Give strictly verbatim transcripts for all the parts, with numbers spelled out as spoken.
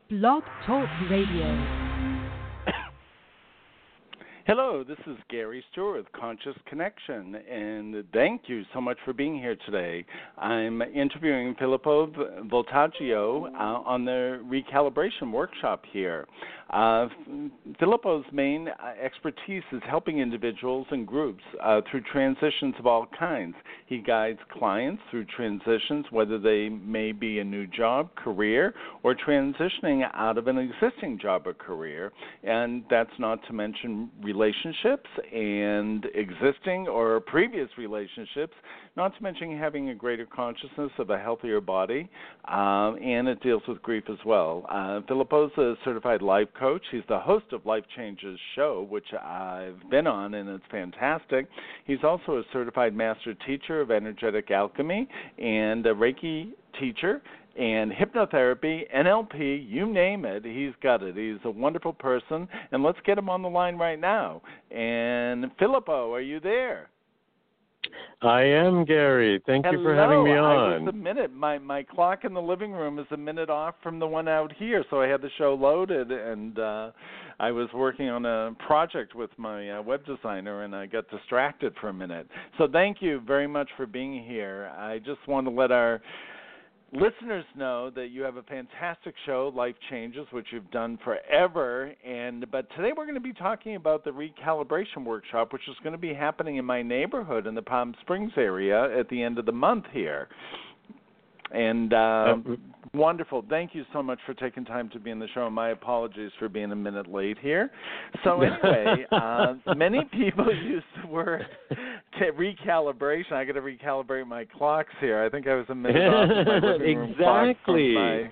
Blog Talk Radio. Hello, this is Gary Stewart with Conscious Connection, and thank you so much for being here today. I'm interviewing Filippo Voltaggio uh, on the recalibration workshop here. Uh, Filippo's main expertise is helping individuals and groups uh, through transitions of all kinds. He guides clients through transitions, whether they may be a new job, career, or transitioning out of an existing job or career, and that's not to mention relationships and existing or previous relationships, not to mention having a greater consciousness of a healthier body, um, and it deals with grief as well. Uh, Filippo's a certified life coach. He's the host of Life Changes Show, which I've been on, and it's fantastic. He's also a certified master teacher of energetic alchemy and a Reiki teacher and hypnotherapy, N L P, you name it, he's got it. He's a wonderful person, and let's get him on the line right now. And Filippo, are you there? I am, Gary. Thank Hello. you for having me on. I was a minute. My my clock in the living room is a minute off from the one out here, so I had the show loaded, and uh, I was working on a project with my uh, web designer, and I got distracted for a minute. So thank you very much for being here. I just want to let our listeners know that you have a fantastic show, Life Changes, which you've done forever. And but today we're going to be talking about the recalibration workshop, which is going to be happening in my neighborhood in the Palm Springs area at the end of the month here. And uh, wonderful. Thank you so much for taking time to be in the show. My apologies for being a minute late here. So anyway, uh, many people use the word t- recalibration. I got to recalibrate my clocks here. I think I was a minute off of my living room clock from exactly. my,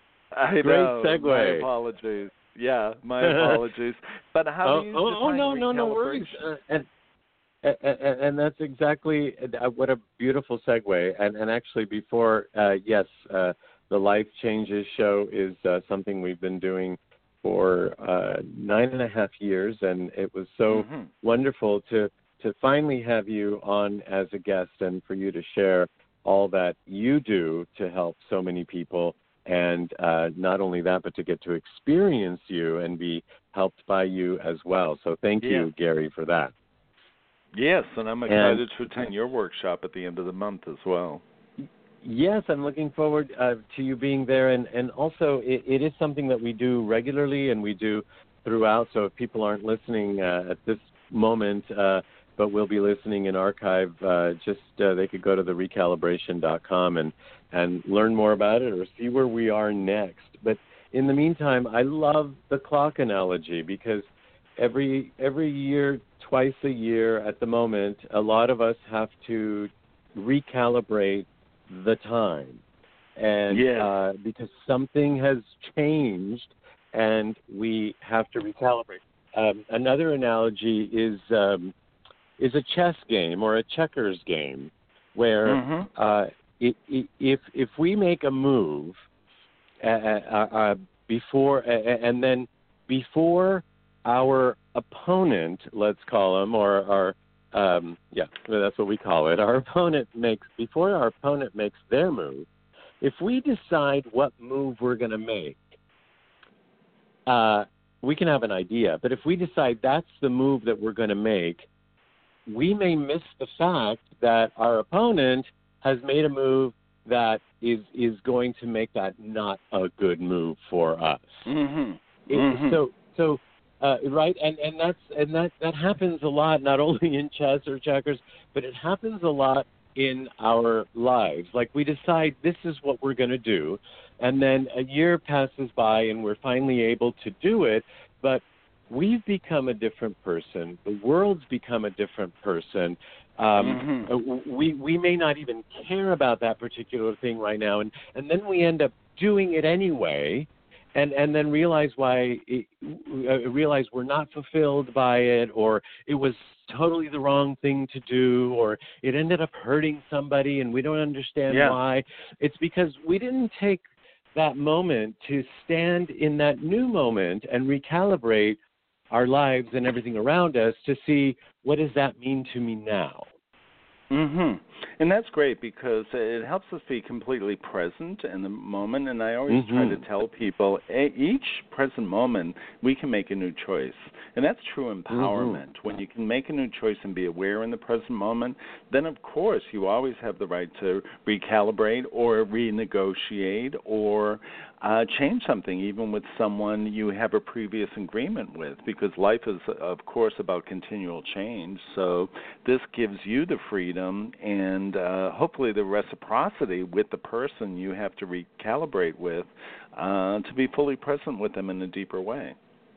I Great know, segue. My apologies. Yeah, my apologies. But how oh, do you oh, oh define no, no, no worries. Uh, and, and and that's exactly uh, what a beautiful segue. And and actually, before uh, yes, uh, the Life Changes Show is uh, something we've been doing for uh, nine and a half years, and it was so mm-hmm. wonderful to to finally have you on as a guest and for you to share all that you do to help so many people. And uh, not only that, but to get to experience you and be helped by you as well. So thank yeah. you, Gary, for that. Yes, and I'm excited and, to attend your workshop at the end of the month as well. Yes, I'm looking forward uh, to you being there. And, and also, it, it is something that we do regularly and we do throughout. So if people aren't listening uh, at this moment, uh, but will be listening in archive, uh, just uh, they could go to the recalibration dot com and, and learn more about it or see where we are next. But in the meantime, I love the clock analogy because every every year, twice a year at the moment, a lot of us have to recalibrate the time. And yes. uh, because something has changed and we have to recalibrate. Um, another analogy is um, is a chess game or a checkers game where mm-hmm. uh, it, it, if if we make a move uh, uh, uh, before uh, and then before our opponent, let's call him, or our um, yeah, that's what we call it. Our opponent makes before our opponent makes their move. If we decide what move we're going to make, uh, we can have an idea. But if we decide that's the move that we're going to make, we may miss the fact that our opponent has made a move that is is going to make that not a good move for us. Mm-hmm. It, mm-hmm. So so. Uh, right, and, and that's and that, that happens a lot, not only in chess or checkers, but it happens a lot in our lives. Like we decide this is what we're going to do, and then a year passes by and we're finally able to do it, but we've become a different person. The world's become a different person. Um, mm-hmm. We we may not even care about that particular thing right now, and, and then we end up doing it anyway. And and then realize why it, uh, realize we're not fulfilled by it, or it was totally the wrong thing to do, or it ended up hurting somebody, and we don't understand yeah. why. It's because we didn't take that moment to stand in that new moment and recalibrate our lives and everything around us to see what does that mean to me now. Mhm. And that's great because it helps us be completely present in the moment. And I always mm-hmm. try to tell people, each present moment, we can make a new choice. And that's true empowerment. Mm-hmm. When you can make a new choice and be aware in the present moment, then of course you always have the right to recalibrate or renegotiate or uh, change something, even with someone you have a previous agreement with, because life is, of course, about continual change. So this gives you the freedom and uh, hopefully the reciprocity with the person you have to recalibrate with uh, to be fully present with them in a deeper way.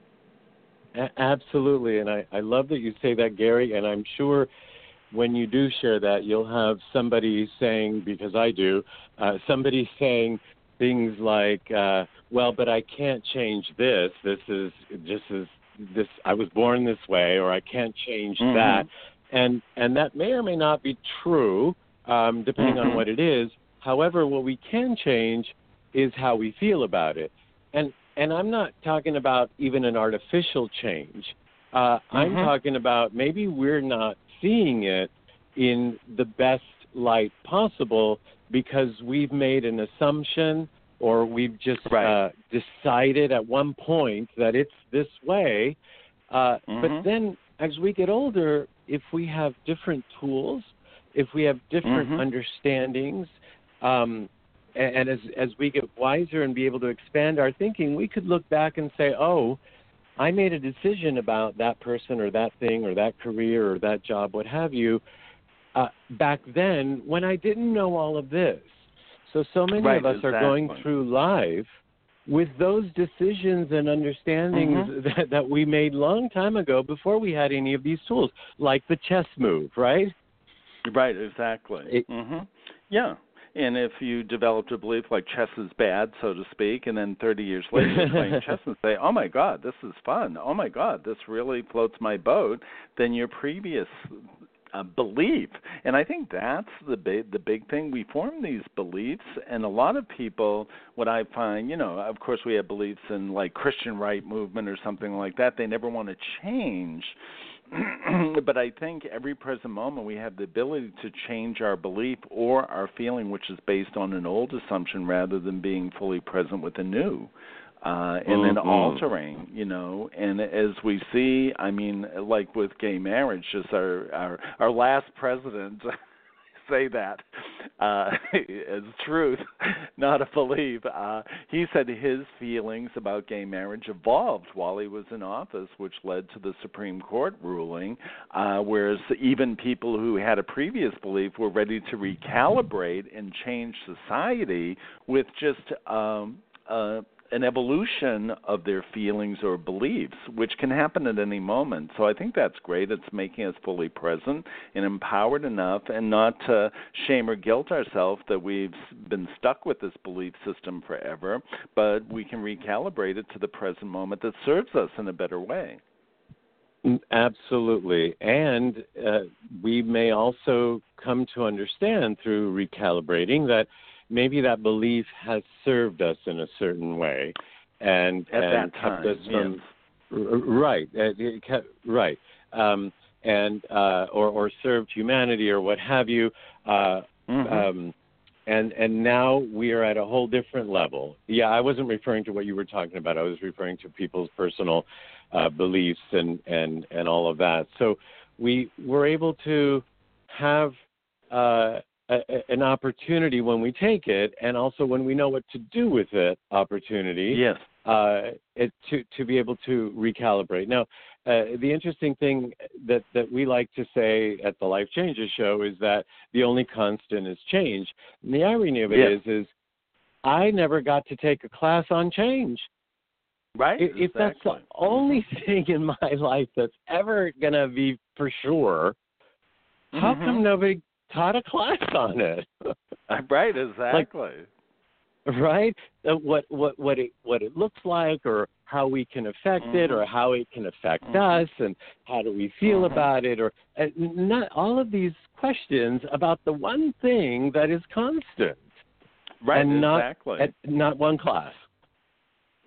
A- absolutely, and I, I love that you say that, Gary, and I'm sure when you do share that, you'll have somebody saying, because I do, uh, somebody saying things like, uh, well, but I can't change this. This is, this is, this, I was born this way, or I can't change mm-hmm. that. And and that may or may not be true, um, depending mm-hmm. on what it is. However, what we can change is how we feel about it. And and I'm not talking about even an artificial change. Uh, mm-hmm. I'm talking about maybe we're not seeing it in the best light possible because we've made an assumption or we've just right. uh, decided at one point that it's this way. Uh, mm-hmm. But then as we get older, if we have different tools, if we have different mm-hmm. understandings, um, and, and as as we get wiser and be able to expand our thinking, we could look back and say, oh, I made a decision about that person or that thing or that career or that job, what have you, uh, back then when I didn't know all of this. So, so many right, of us exactly. are going through life with those decisions and understandings mm-hmm. that, that we made long time ago before we had any of these tools, like the chess move, right? Right, exactly. It, mm-hmm. Yeah. And if you developed a belief like chess is bad, so to speak, and then thirty years later you're playing chess and say, oh, my God, this is fun. Oh, my God, this really floats my boat, then your previous uh, belief. And I think that's the big, the big thing. We form these beliefs, and a lot of people, what I find, you know, of course we have beliefs in like Christian right movement or something like that. They never want to change. But I think every present moment we have the ability to change our belief or our feeling, which is based on an old assumption rather than being fully present with a new. Uh, and mm-hmm. then altering, you know, and as we see, I mean, like with gay marriage, just our our, our last president say that uh, as truth, not a belief. Uh, he said his feelings about gay marriage evolved while he was in office, which led to the Supreme Court ruling, uh, whereas even people who had a previous belief were ready to recalibrate and change society with just um, uh, an evolution of their feelings or beliefs, which can happen at any moment. So I think that's great. It's making us fully present and empowered enough and not to shame or guilt ourselves that we've been stuck with this belief system forever, but we can recalibrate it to the present moment that serves us in a better way. Absolutely. And uh, we may also come to understand through recalibrating that maybe that belief has served us in a certain way, and at and that kept time, us from yes. r- right, it kept, right, um, and uh, or or served humanity or what have you, uh, mm-hmm. um, and and now we are at a whole different level. Yeah, I wasn't referring to what you were talking about. I was referring to people's personal uh, beliefs and, and and all of that. So we were able to have Uh, A, an opportunity when we take it, and also when we know what to do with it, opportunity, yes, uh, it, to to be able to recalibrate. Now, uh, the interesting thing that, that we like to say at the Life Changes show is that the only constant is change. And the irony of it yes. is, is I never got to take a class on change. Right. If, exactly. if that's the only thing in my life that's ever going to be for sure, mm-hmm. how come nobody taught a class on it? Right, exactly. Like, right? Uh, what what what it what it looks like, or how we can affect mm-hmm. it, or how it can affect mm-hmm. us, and how do we feel mm-hmm. about it, or uh, not all of these questions about the one thing that is constant. Right, and exactly. Not, at, not one class.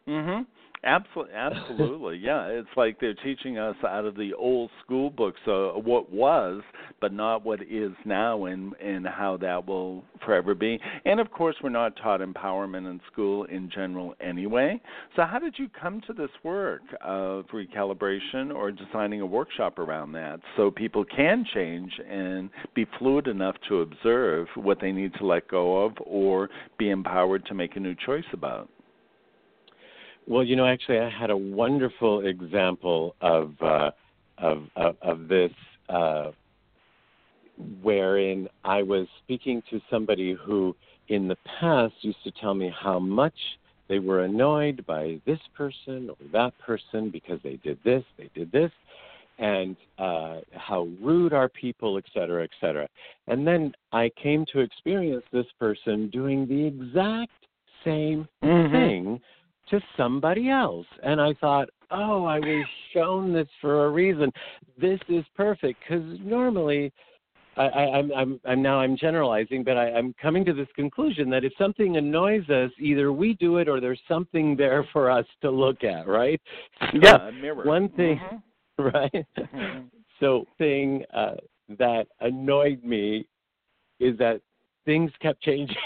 Mhm. Absolutely, absolutely. Yeah, it's like they're teaching us out of the old school books uh, what was, but not what is now, and and how that will forever be. And of course, we're not taught empowerment in school in general anyway. So, how did you come to this work of recalibration or designing a workshop around that so people can change and be fluid enough to observe what they need to let go of or be empowered to make a new choice about? Well, you know, actually, I had a wonderful example of uh, of, of of this, uh, wherein I was speaking to somebody who, in the past, used to tell me how much they were annoyed by this person or that person because they did this, they did this, and uh, how rude are people, et cetera, et cetera. And then I came to experience this person doing the exact same mm-hmm. thing to somebody else. And I thought, oh, I was shown this for a reason. This is perfect, because normally, I, I, I'm, I'm, I'm now I'm generalizing, but I, I'm coming to this conclusion that if something annoys us, either we do it or there's something there for us to look at, right? So yeah, a mirror. One thing, mm-hmm. right? Mm-hmm. So thing uh, that annoyed me is that things kept changing.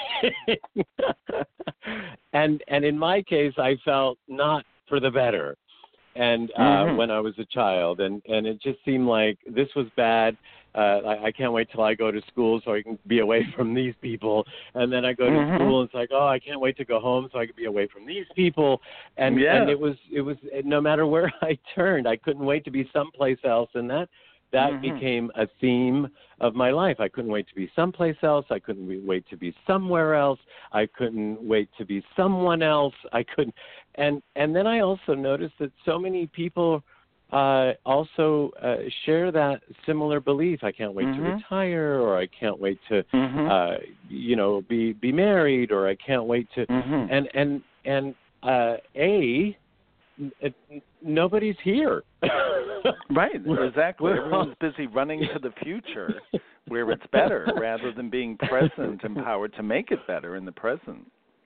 and and in my case, I felt not for the better. And uh, mm-hmm. when I was a child, and, and it just seemed like this was bad. Uh, I, I can't wait till I go to school so I can be away from these people. And then I go to mm-hmm. school, and it's like, oh, I can't wait to go home so I can be away from these people. And yeah. and it was it was no matter where I turned, I couldn't wait to be someplace else. And that that mm-hmm. became a theme of my life. I couldn't wait to be someplace else. I couldn't wait to be somewhere else. I couldn't wait to be someone else. I couldn't. And and then I also noticed that so many people uh, also uh, share that similar belief. I can't wait mm-hmm. to retire, or I can't wait to, mm-hmm. uh, you know, be be married, or I can't wait to. Mm-hmm. And and and uh, a It, nobody's here. Right, exactly. We're Everyone's busy running to the future where it's better rather than being present, empowered to make it better in the present.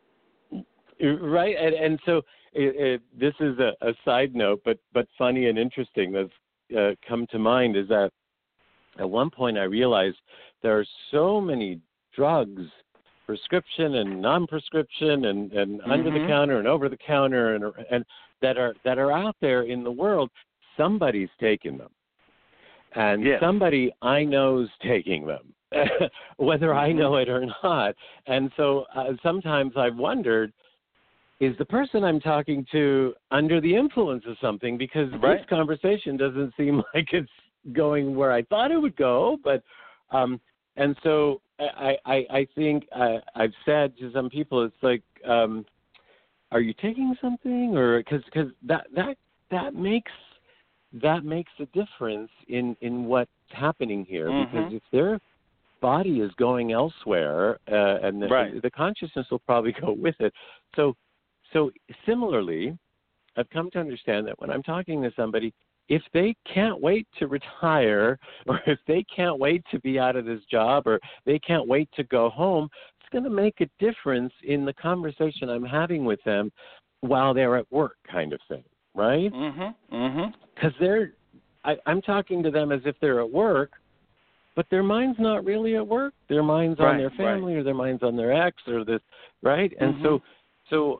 Right, and, and so it, it, this is a, a side note, but, but funny and interesting that's uh, come to mind is that at one point I realized there are so many drugs, prescription and non-prescription, and, and mm-hmm. under the counter and over the counter, and and that are that are out there in the world. Somebody's taking them, and yes. somebody I know's taking them, whether mm-hmm. I know it or not. And so uh, sometimes I've wondered, is the person I'm talking to under the influence of something? Because right. this conversation doesn't seem like it's going where I thought it would go. But um, and so I, I, I think uh, I've said to some people, it's like, um, are you taking something? Or because because that that that makes that makes a difference in, in what's happening here. Mm-hmm. Because if their body is going elsewhere, uh, and the, right. the consciousness will probably go with it. So so similarly, I've come to understand that when I'm talking to somebody, if they can't wait to retire, or if they can't wait to be out of this job, or they can't wait to go home, it's going to make a difference in the conversation I'm having with them while they're at work, kind of thing, right? Mm-hmm. Mm-hmm. Because they're, I, I'm talking to them as if they're at work, but their mind's not really at work. Their mind's right, on their family, right. or their mind's on their ex, or this, right? And mm-hmm. so, so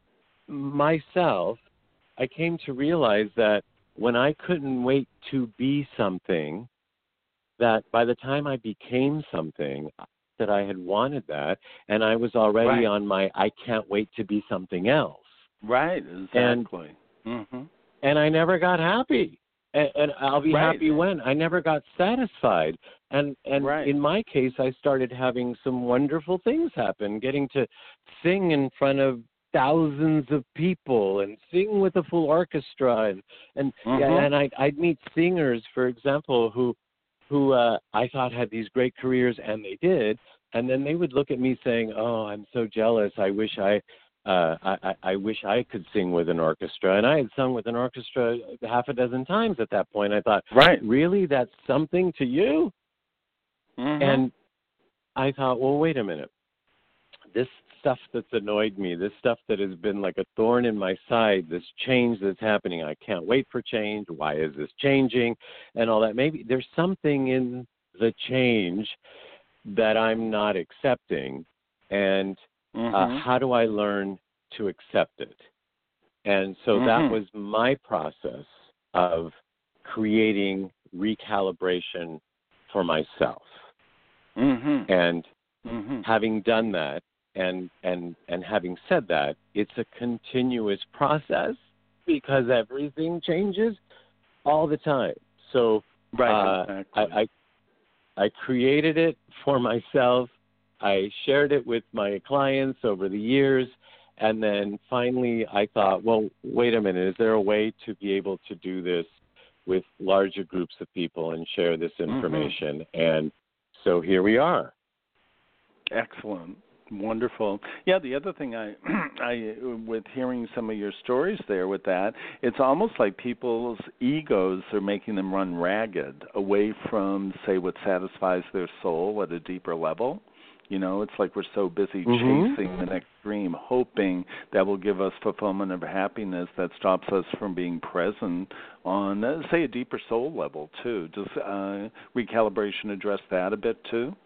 myself, I came to realize that when I couldn't wait to be something, that by the time I became something, that I had wanted that, and I was already right. on my I can't wait to be something else. Right, exactly. And, mm-hmm. and I never got happy. And, and I'll be right. happy when. I never got satisfied. And, and right. in my case, I started having some wonderful things happen, getting to sing in front of thousands of people and sing with a full orchestra, and and, mm-hmm. yeah, and I'd, I'd meet singers, for example, who who uh, I thought had these great careers, and they did, and then they would look at me saying, "Oh, I'm so jealous. I wish I, uh, I, I, I wish I could sing with an orchestra." And I had sung with an orchestra half a dozen times at that point. I thought, right, really, that's something to you? Mm-hmm. And I thought, well, wait a minute. This stuff that's annoyed me, this stuff that has been like a thorn in my side, this change that's happening. I can't wait for change. Why is this changing? And all that. Maybe there's something in the change that I'm not accepting. And mm-hmm. uh, how do I learn to accept it? And so mm-hmm. that was my process of creating recalibration for myself. Mm-hmm. And mm-hmm. having done that and, and, and having said that, it's a continuous process because everything changes all the time. So right, uh, exactly. I, I, I created it for myself. I shared it with my clients over the years. And then finally I thought, well, wait a minute, is there a way to be able to do this with larger groups of people and share this information? Mm-hmm. And so here we are. Excellent. Wonderful. Yeah, the other thing I, I, with hearing some of your stories there with that, it's almost like people's egos are making them run ragged away from, say, what satisfies their soul at a deeper level. You know, it's like we're so busy mm-hmm. chasing the next dream, hoping that will give us fulfillment of happiness that stops us from being present on, uh, say, a deeper soul level, too. Does uh, recalibration address that a bit, too?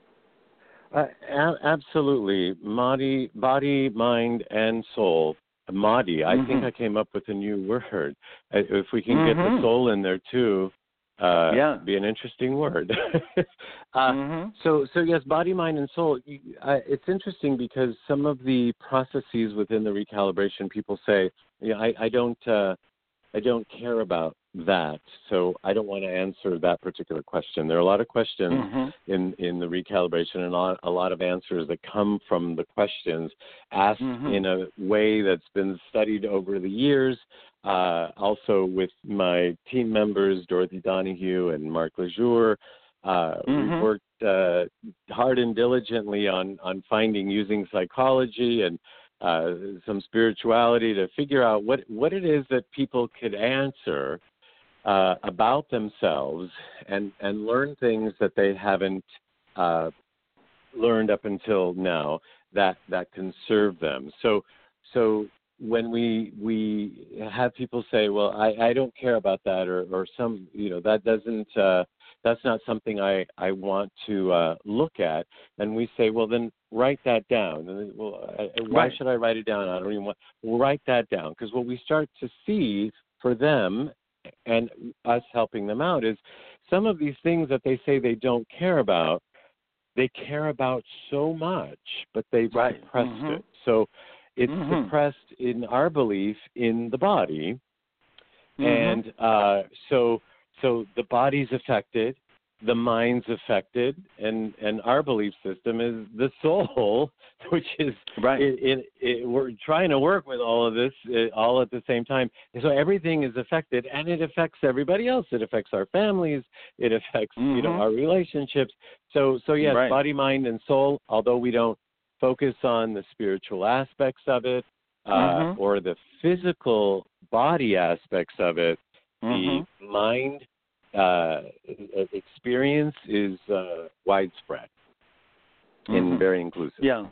Uh, a- absolutely. Body, body, mind, and soul. Madi, I mm-hmm. think I came up with a new word. Uh, If we can mm-hmm. get the soul in there, too, uh, yeah. be an interesting word. uh, mm-hmm. So, so yes, body, mind, and soul. You, uh, it's interesting because some of the processes within the recalibration, people say, yeah, I, I don't, uh, I don't care about that, so I don't want to answer that particular question. There are a lot of questions mm-hmm. in, in the recalibration, and a lot, a lot of answers that come from the questions asked mm-hmm. in a way that's been studied over the years. Uh, also with my team members, Dorothy Donahue and Mark Lejour, uh, mm-hmm. we've worked uh, hard and diligently on, on finding, using psychology and uh, some spirituality to figure out what, what it is that people could answer uh, about themselves and, and learn things that they haven't uh, learned up until now that, that can serve them. So, so when we we have people say, well, I, I don't care about that, or, or some, you know, that doesn't, uh, that's not something I, I want to uh, look at, and we say, well, then write that down. And then, well, I, why right. should I write it down? I don't even want, well, write that down, because what we start to see for them and us helping them out is some of these things that they say they don't care about, they care about so much, but they've right. suppressed mm-hmm. it. So it's mm-hmm. suppressed in our belief in the body, mm-hmm. and uh, so so the body's affected, the mind's affected, and, and our belief system is the soul, which is right. It, it, it, we're trying to work with all of this uh, all at the same time. So everything is affected, and it affects everybody else. It affects our families. It affects mm-hmm. you know our relationships. So so yes, right. body, mind, and soul. Although we don't focus on the spiritual aspects of it uh, mm-hmm. or the physical body aspects of it, mm-hmm. the mind uh, experience is uh, widespread mm-hmm. and very inclusive. Yeah.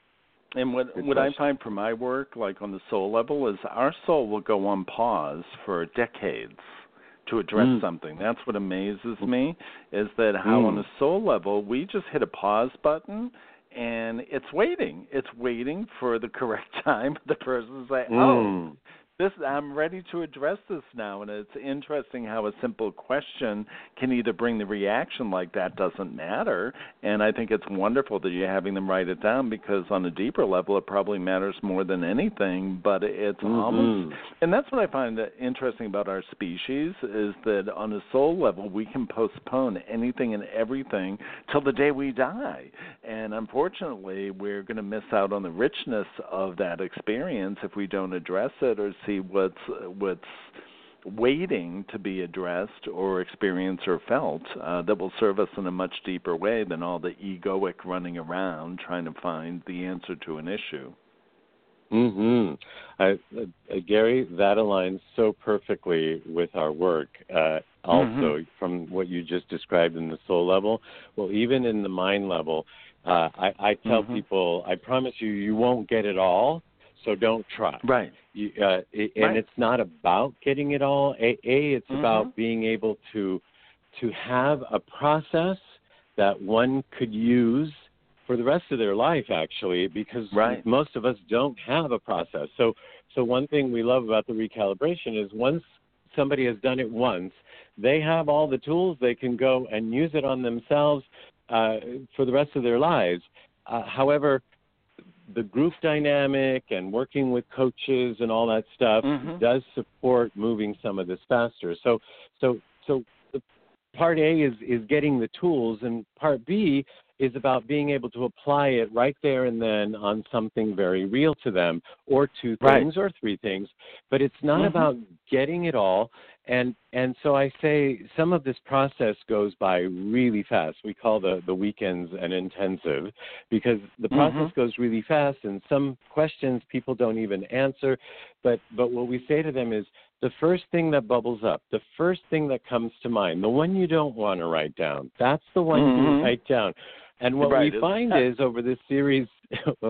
And what Good what question. I find for my work, like on the soul level, is our soul will go on pause for decades to address mm. something. That's what amazes me, is that how mm. on a soul level we just hit a pause button and it's waiting. It's waiting for the correct time. The person say, Mm. "Oh, this I'm ready to address this now." And it's interesting how a simple question can either bring the reaction like that doesn't matter. And I think it's wonderful that you're having them write it down, because on a deeper level it probably matters more than anything. But it's mm-hmm. almost, and that's what I find interesting about our species, is that on a soul level we can postpone anything and everything till the day we die. And unfortunately we're going to miss out on the richness of that experience if we don't address it or see what's what's waiting to be addressed or experienced or felt uh, that will serve us in a much deeper way than all the egoic running around trying to find the answer to an issue. Mm-hmm. I, uh, Gary, that aligns so perfectly with our work. Uh, also, mm-hmm. from what you just described in the soul level, well, even in the mind level, Uh, I, I tell mm-hmm. people, I promise you, you won't get it all, so don't try. Right. You, uh, it, and right. it's not about getting it all. A, a it's mm-hmm. about being able to to have a process that one could use for the rest of their life, actually, because right. most of us don't have a process. So, so one thing we love about the recalibration is once somebody has done it once, they have all the tools. They can go and use it on themselves uh, for the rest of their lives. Uh, however, the group dynamic and working with coaches and all that stuff mm-hmm. does support moving some of this faster. So, so, so the part A is, is getting the tools, and part B is about being able to apply it right there and then on something very real to them, or two things right. or three things. But it's not mm-hmm. about getting it all. And and so I say some of this process goes by really fast. We call the, the weekends an intensive because the process mm-hmm. goes really fast, and some questions people don't even answer. But but what we say to them is, the first thing that bubbles up, the first thing that comes to mind, the one you don't want to write down, that's the one mm-hmm. you write down. And what right. we find is over this series, uh,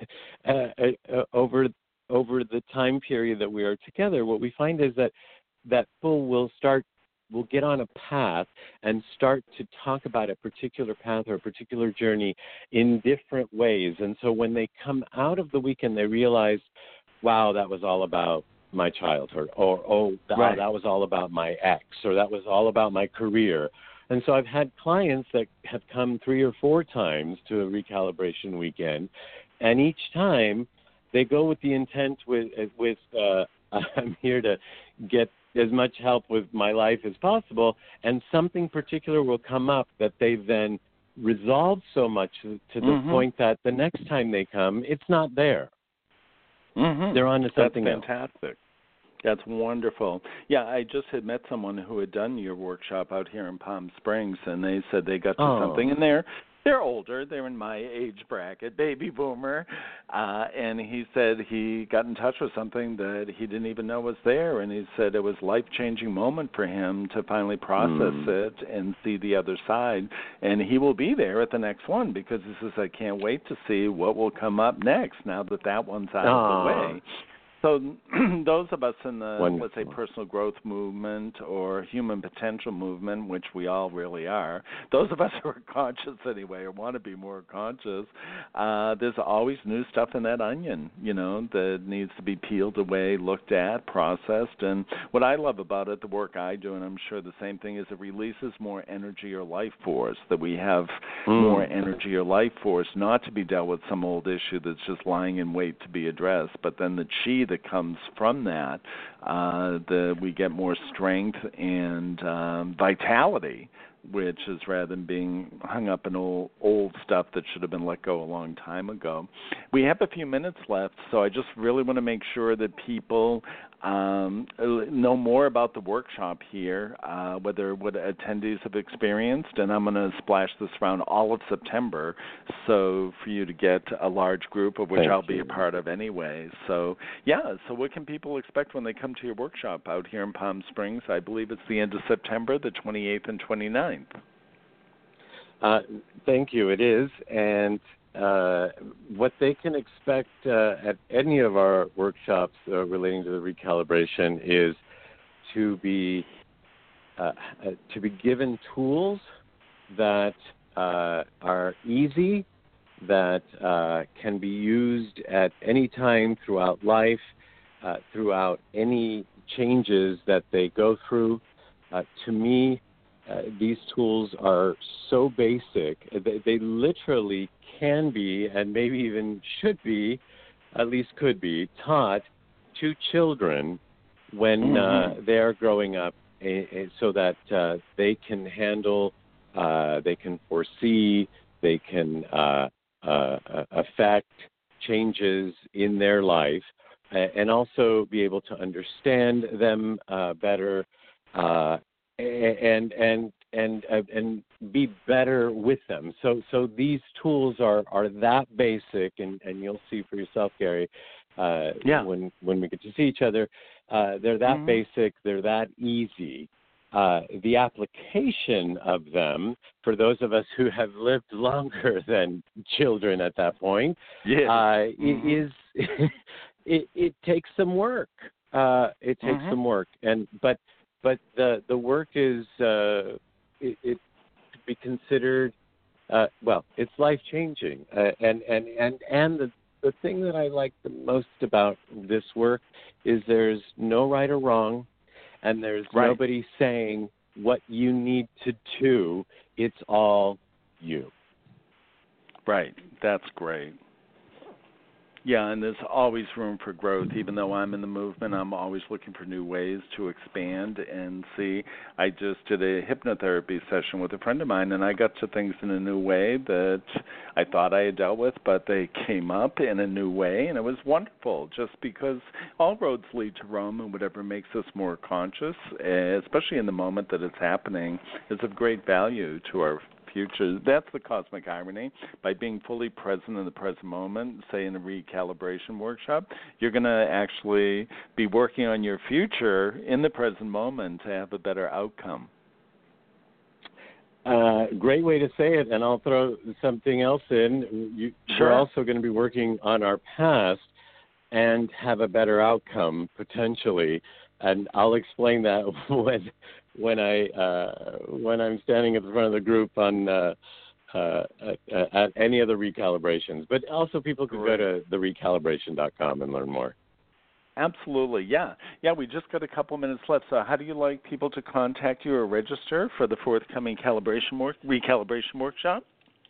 uh, over over the time period that we are together, what we find is that that people will start, will get on a path and start to talk about a particular path or a particular journey in different ways. And so when they come out of the weekend, they realize, wow, that was all about my childhood, or, oh, that, right. that was all about my ex, or that was all about my career. And so I've had clients that have come three or four times to a recalibration weekend, and each time they go with the intent with, with uh, I'm here to get as much help with my life as possible, and something particular will come up that they've then resolved so much to the mm-hmm. point that the next time they come, it's not there. Mm-hmm. They're on to something That's else. fantastic. That's wonderful. Yeah, I just had met someone who had done your workshop out here in Palm Springs, and they said they got to oh. something, and they're they're older. They're in my age bracket, baby boomer, uh, and he said he got in touch with something that he didn't even know was there, and he said it was a life-changing moment for him to finally process mm. it and see the other side, and he will be there at the next one because he says, I can't wait to see what will come up next now that that one's out oh. of the way. So those of us in the, Wonderful. let's say, personal growth movement or human potential movement, which we all really are, those of us who are conscious anyway or want to be more conscious, uh, there's always new stuff in that onion, you know, that needs to be peeled away, looked at, processed. And what I love about it, the work I do, and I'm sure the same thing, is it releases more energy or life force, that we have mm. more energy or life force, not to be dealt with some old issue that's just lying in wait to be addressed, but then the chi that comes from that, uh, the, we get more strength and um, vitality, which is rather than being hung up in old, old stuff that should have been let go a long time ago. We have a few minutes left, so I just really want to make sure that people um, know more about the workshop here, uh, whether what attendees have experienced, and I'm going to splash this around all of September, so for you to get a large group, of which Thank I'll you. be a part of anyway. So, yeah, so what can people expect when they come to your workshop out here in Palm Springs? I believe it's the end of September, the twenty-eighth and twenty-ninth. Uh, thank you. It is, and uh, what they can expect uh, at any of our workshops uh, relating to the recalibration is to be uh, to be given tools that uh, are easy, that uh, can be used at any time throughout life, uh, throughout any changes that they go through. Uh, to me, Uh, these tools are so basic. They, they literally can be, and maybe even should be, at least could be, taught to children when mm-hmm. uh, they are growing up, a, a, so that uh, they can handle, uh, they can foresee, they can uh, uh, affect changes in their life, uh, and also be able to understand them uh, better. Uh, and and and uh, and be better with them. So so these tools are, are that basic, and, and you'll see for yourself, Gary, uh, yeah. when when we get to see each other, uh, they're that mm-hmm. basic, they're that easy, uh, the application of them for those of us who have lived longer than children at that point, yes. uh, mm-hmm. it is it, it takes some work. Uh, it takes mm-hmm. some work, and but but the the work is uh, it, it could be considered uh, well, it's life changing, uh, and and and and the the thing that I like the most about this work is there's no right or wrong. And there's right. nobody saying what you need to do. It's all you. Right. That's great. Yeah, and there's always room for growth. Even though I'm in the movement, I'm always looking for new ways to expand and see. I just did a hypnotherapy session with a friend of mine, and I got to things in a new way that I thought I had dealt with, but they came up in a new way, and it was wonderful just because all roads lead to Rome, and whatever makes us more conscious, especially in the moment that it's happening, is of great value to our future. That's the cosmic irony. By being fully present in the present moment, say in a recalibration workshop, you're going to actually be working on your future in the present moment to have a better outcome. Uh, great way to say it, and I'll throw something else in. You, sure. We're also going to be working on our past and have a better outcome, potentially. And I'll explain that when when I uh, when I'm standing at the front of the group on uh, uh, at, at any of the recalibrations. But also, people can Great. go to the recalibration dot com and learn more. Absolutely, yeah. Yeah, we just got a couple minutes left. So how do you like people to contact you or register for the forthcoming calibration work, recalibration workshop?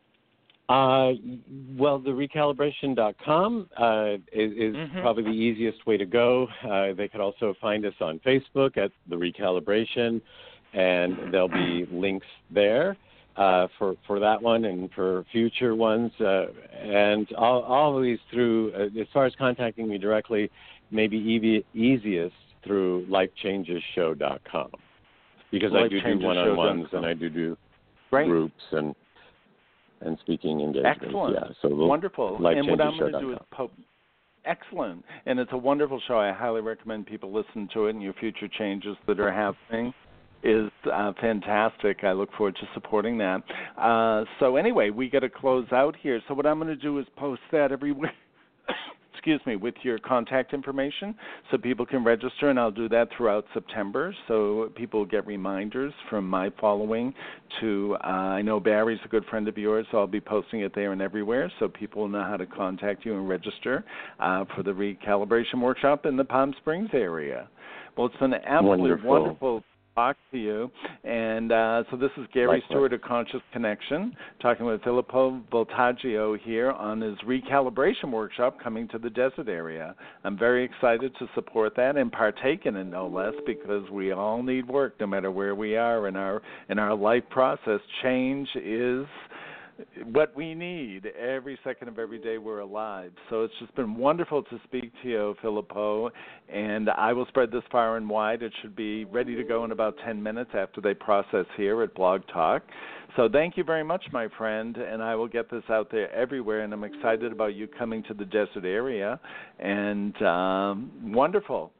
Uh, well, the recalibration dot com uh, is, is mm-hmm. probably the easiest way to go. Uh, they could also find us on Facebook at The Recalibration, and there'll be links there uh, for, for that one and for future ones. Uh, and all, always through, uh, as far as contacting me directly, maybe easy, easiest through life changes show dot com, because I do do one-on-ones and I do do Great. groups and and speaking engagements. Excellent. Yeah, so wonderful. And what I'm going to do is po- excellent. And it's a wonderful show. I highly recommend people listen to it, and your future changes that are happening is uh, fantastic. I look forward to supporting that. Uh, so anyway, we got to close out here. So what I'm going to do is post that every week. Excuse me, with your contact information so people can register, and I'll do that throughout September so people get reminders from my following to, uh, I know Barry's a good friend of yours, so I'll be posting it there and everywhere so people know how to contact you and register uh, for the recalibration workshop in the Palm Springs area. Well, it's been absolutely wonderful. wonderful talk to you. And uh, so this is Gary Likewise. Stewart of Conscious Connection, talking with Filippo Voltaggio here on his recalibration workshop coming to the desert area. I'm very excited to support that and partake in it, no less, because we all need work no matter where we are in our in our life process. Change is what we need every second of every day we're alive. So it's just been wonderful to speak to you, Filippo, and I will spread this far and wide. It should be ready to go in about ten minutes after they process here at Blog Talk. So thank you very much, my friend, and I will get this out there everywhere, and I'm excited about you coming to the desert area, and um, wonderful.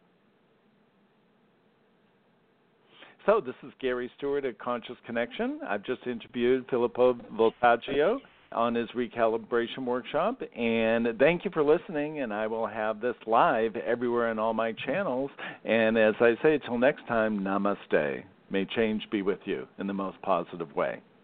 So this is Gary Stewart at Conscious Connection. I've just interviewed Filippo Voltaggio on his recalibration workshop, and thank you for listening, and I will have this live everywhere on all my channels. And as I say, till next time, namaste. May change be with you in the most positive way.